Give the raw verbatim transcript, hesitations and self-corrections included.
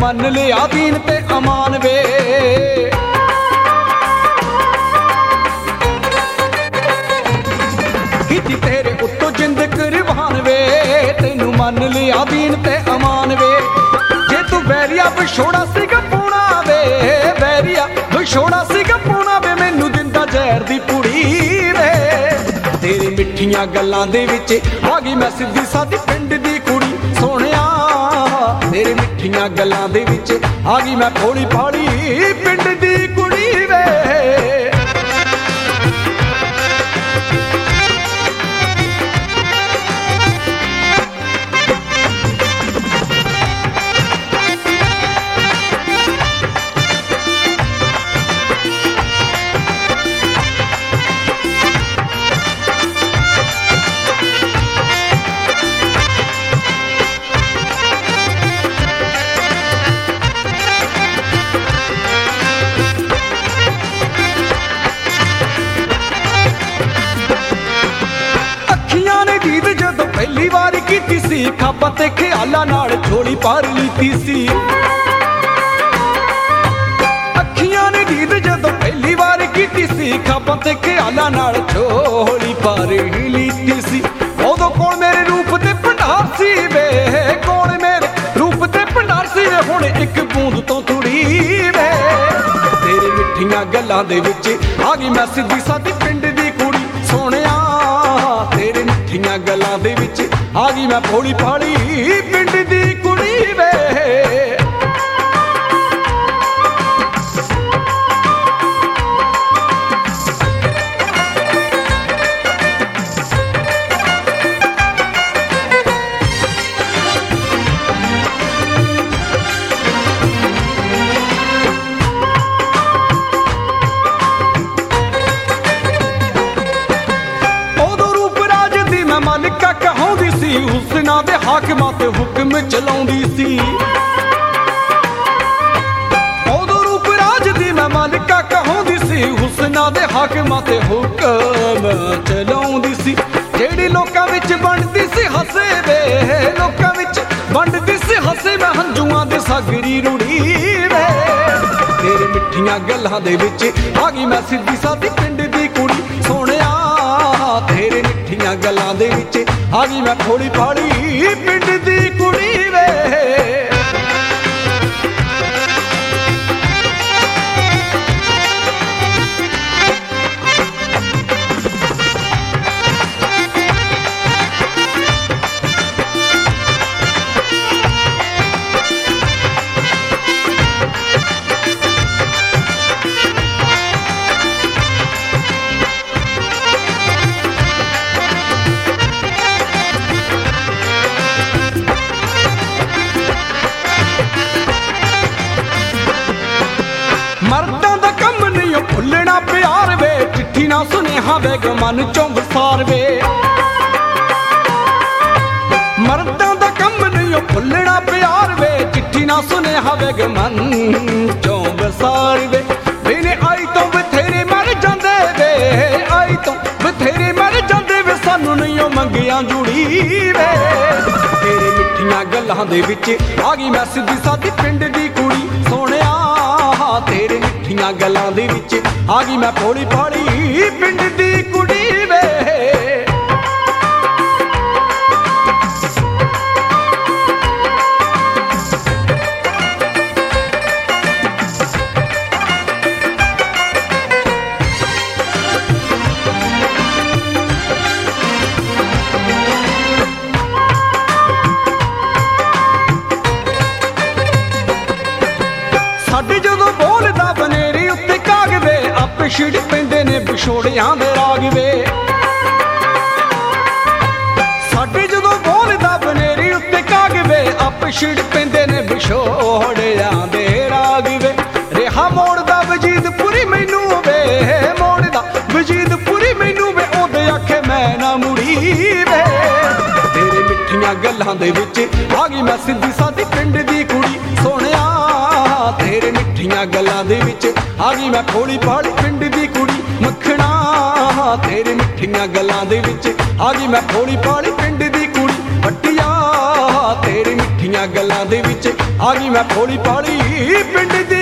ਮੰਨ ਲਿਆ ਦੀਨ ਤੇ ਅਮਾਨ ਵੇ। ਕੀਤੀ ਤੇਰੇ ਉੱਤੋਂ ਜਿੰਦ ਕੁਰਬਾਨ ਵੇ, ਤੈਨੂੰ ਮੰਨ ਲਿਆ ਦੀਨ ਤੇ ਅਮਾਨ ਵੇ। ਜੇ ਤੂੰ ਵੈਰੀਆ ਵਿਛੋੜਾ ਸੀਗਾ ਪੂਣਾ ਵੇ, ਵੈਰੀਆ ਵਿਛੋੜਾ ਸੀਗਾ ਪੂਣਾ ਵੇ, ਮੈਨੂੰ ਦਿੰਦਾ ਜ਼ਹਿਰ ਦੀ ਪੁੜੀ ਵੇ। ਤੇਰੀ ਮਿੱਠੀਆਂ ਗੱਲਾਂ ਦੇ ਵਿੱਚ ਆ ਗਈ ਮੈਂ ਸਿੱਧੀ ਸਾਦੀ ਪਿੰਡ ਦੀ ਕੁੜੀ ਸੋਹਣਿਆ। ਤੇਰੀ ਮਿੱਠੀਆਂ ਗੱਲਾਂ ਦੇ ਵਿੱਚ ਆ ਗਈ ਮੈਂ ਭੋਲੀ ਭਾਲੀ ਪਿੰਡ ਦੀ ਕੁੜੀ ਵੇ। ਪਹਿਲੀ ਵਾਰ ਕੀਤੀ ਸੀ ਖਾਬਾਂ ਤੇ ਖਿਆਲਾਂ ਨਾਲ ਝੋਲੀ ਭਰ ਲੀਤੀ ਸੀ। ਅੱਖੀਆਂ ਨੇ ਦੀਦ ਜਦੋਂ ਪਹਿਲੀ ਵਾਰ ਕੀਤੀ ਸੀ ਖਾਬਾਂ ਤੇ ਖਿਆਲਾਂ ਨਾਲ ਝੋਲੀ ਭਰ ਲੀਤੀ ਸੀ। ਉਦੋਂ ਕੋਲ ਮੇਰੇ ਰੂਪ ਤੇ ਭੰਡਾਰ ਸੀ ਵੇ, ਕੋਲ ਮੇਰੇ ਰੂਪ ਤੇ ਭੰਡਾਰ ਸੀ ਵੇ। ਹੁਣ ਇੱਕ ਬੂੰਦ ਤੋਂ ਥੋੜੀ ਵੇ। ਤੇਰੇ ਮਿੱਠੀਆਂ ਗੱਲਾਂ ਦੇ ਵਿੱਚ ਆ ਗਈ ਮੈਂ ਸਿੱਧੀ ਸਾਦੀ ਪਿੰਡ ਦੀ ਕੁੜੀ ਸੋਹਣਿਆ। ਤੇਰੇ ਮਿੱਠੀਆਂ ਗੱਲਾਂ ਦੇ ਵਿੱਚ ਆ ਗਈ ਮੈਂ ਭੋਲੀ ਭਾਲੀ ਪਿੰਡ ਦੀ ਕੁੜੀ ਵੇ। ਮਲਕਾ ਕਹਾਉਂਦੀ ਸੀ ਹੁਸਨਾਂ ਦੇ ਹਾਕਮਾਂ ਤੇ ਹੁਕਮ ਚਲਾਉਂਦੀ ਸੀ। ਉਦੋਂ ਰੂਪ ਰਾਜ ਦੀ ਮੈਂ ਮਲਕਾ ਕਹਾਉਂਦੀ ਸੀ ਹੁਸਨਾਂ ਦੇ ਹਾਕਮਾਂ ਤੇ ਹੁਕਮ ਚਲਾਉਂਦੀ ਸੀ। ਜਿਹੜੀ ਲੋਕਾਂ ਵਿੱਚ ਵੰਡਦੀ ਸੀ ਹੱਸੇ ਵੇ, ਲੋਕਾਂ ਵਿੱਚ ਵੰਡਦੀ ਸੀ ਹੱਸੇ ਮੈਂ ਹੰਝੂਆਂ ਦੇ ਸਾਗਰੀ ਰੁੜੀ ਵੇ। ਤੇਰੇ ਮਿੱਠੀਆਂ ਗੱਲਾਂ ਦੇ ਵਿੱਚ ਆ ਗਈ ਮੈਂ ਸਿੱਧੀ ਸਾਦੀ ਪਿੰਡ ਦੀ ਕੁੜੀ ਸੋਹਣਿਆ। ਤੇਰੇ ਮਿੱਠੀਆਂ ਗੱਲਾਂ ਦੇ ਵਿੱਚ ਆ ਗਈ ਮੈਂ ਭੋਲੀ ਭਾਲੀ ਪਿੰਡ ਦੀ ਕੁੜੀ ਵੇ। ਮਰਦਾਂ ਦਾ ਕੰਮ ਨਹੀਂ ਉਹ ਭੁੱਲਣਾ ਪਿਆਰ ਵੇ, ਚਿੱਠੀ ਨਾ ਸੁਨੇਹਾ ਵੇਗ ਮਨ ਚੋਂ ਵਸਾਰ ਵੇ। ਮਰਦਾਂ ਦਾ ਕੰਮ ਨਹੀਂ ਉਹ ਭੁੱਲਣਾ ਪਿਆਰ ਵੇ, ਚਿੱਠੀ ਨਾ ਸੁਨੇਹਾ ਵੇਗ ਮਨ ਚੋਂ ਵਸਾਰ ਵੇ। ਬਿਨੇ ਆਈ ਤੋਂ ਬਥੇਰੇ ਮਰ ਜਾਂਦੇ ਵੇ, ਆਈ ਤੋਂ ਬਥੇਰੇ ਮਰ ਜਾਂਦੇ ਵੇ, ਸਾਨੂੰ ਨਹੀਂ ਉਹ ਮੰਗਿਆ ਜੁੜੀ ਵੇ। ਤੇਰੇ ਮਿੱਠੀਆਂ ਗੱਲਾਂ ਦੇ ਵਿੱਚ ਆ ਗਈ ਮੈਂ ਸਿੱਧੀ ਸਾਦੀ ਪਿੰਡ ਦੀ ਕੁੜੀ ਸੋਹਣਿਆ। ਤੇਰੇ ਮਿੱਠੀਆਂ ਗੱਲਾਂ ਦੇ ਵਿੱਚ ਆ ਗਈ ਮੈਂ ਭੋਲੀ ਭਾਲੀ ਪਿੰਡ ਦੀ ਕੁੜੀ ਵੇ। ਸਾਡੇ ਜਦੋਂ ਬੋਲਦਾ ਬਨੇਰੀ ਉੱਤੇ ਕਾਗ ਵੇ, ਆਪੇ ਛਿੜ ਪੈਂਦੇ ਨੇ ਵਿਛੋੜਿਆਂ ਦੇ ਰਾਗ ਵੇ। ਸਾਡੇ ਜਦੋਂ ਬੋਲਦਾ ਬਨੇਰੀ ਉੱਤੇ ਕਾਗ ਵੇ, ਆਪੇ ਛਿੜ ਪੈਂਦੇ ਨੇ ਵਿਛੋੜਿਆਂ ਦੇ ਰਾਗ ਵੇ। ਰਿਹਾ ਮੋੜਦਾ ਵਜੀਦਪੁਰੀ ਮੈਨੂੰ ਵੇ, ਮੋੜਦਾ ਵਜੀਦਪੁਰੀ ਮੈਨੂੰ ਵੇ, ਉਹਦੇ ਆਖੇ ਮੈਂ ਨਾ ਮੁੜੀ ਵੇ। ਤੇਰੇ ਮਿੱਠੀਆਂ ਗੱਲਾਂ ਦੇ ਵਿੱਚ ਆ ਗਈ ਮੈਂ ਸਿੱਧੀ ਸਾਦੀ ਪਿੰਡ ਦੀ ਕੁੜੀ ਸੋਹਣਿਆ। ਤੇਰੇ ਮਿੱਠੀਆਂ ਗੱਲਾਂ ਦੇ ਵਿੱਚ ਆ ਗਈ ਮੈਂ ਭੋਲੀ ਭਾਲੀ ਪਿੰਡ ਦੀ ਕੁੜੀ ਮੱਖਣਾ। ਤੇਰੇ ਮਿੱਠੀਆਂ ਗੱਲਾਂ ਦੇ ਵਿੱਚ ਆ ਗਈ ਮੈਂ ਭੋਲੀ ਭਾਲੀ ਪਿੰਡ ਦੀ ਕੁੜੀ ਵੱਟਿਆ। ਤੇਰੇ ਮਿੱਠੀਆਂ ਗੱਲਾਂ ਦੇ ਵਿੱਚ ਆ ਗਈ ਮੈਂ ਭੋਲੀ ਭਾਲੀ ਪਿੰਡ ਦੀ